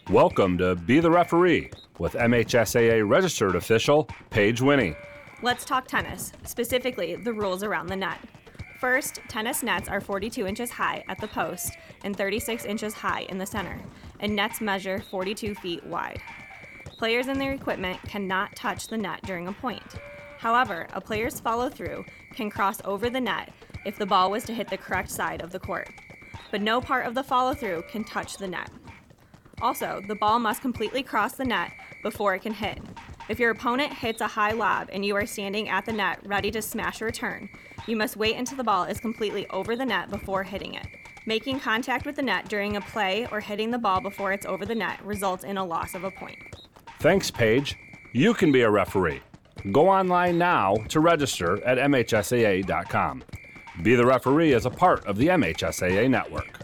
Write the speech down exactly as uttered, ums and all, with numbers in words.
Welcome to Be the Referee with M H S A A registered official Paige Winnie. Let's talk tennis, specifically the rules around the net. First, tennis nets are forty-two inches high at the post and thirty-six inches high in the center, and nets measure forty-two feet wide. Players and their equipment cannot touch the net during a point. However, a player's follow-through can cross over the net if the ball was to hit the correct side of the court, but no part of the follow-through can touch the net. Also, the ball must completely cross the net before it can hit. If your opponent hits a high lob and you are standing at the net ready to smash a return, you must wait until the ball is completely over the net before hitting it. Making contact with the net during a play or hitting the ball before it's over the net results in a loss of a point. Thanks, Paige. You can be a referee. Go online now to register at M H S A A dot com. Be the Referee is a part of the M H S A A network.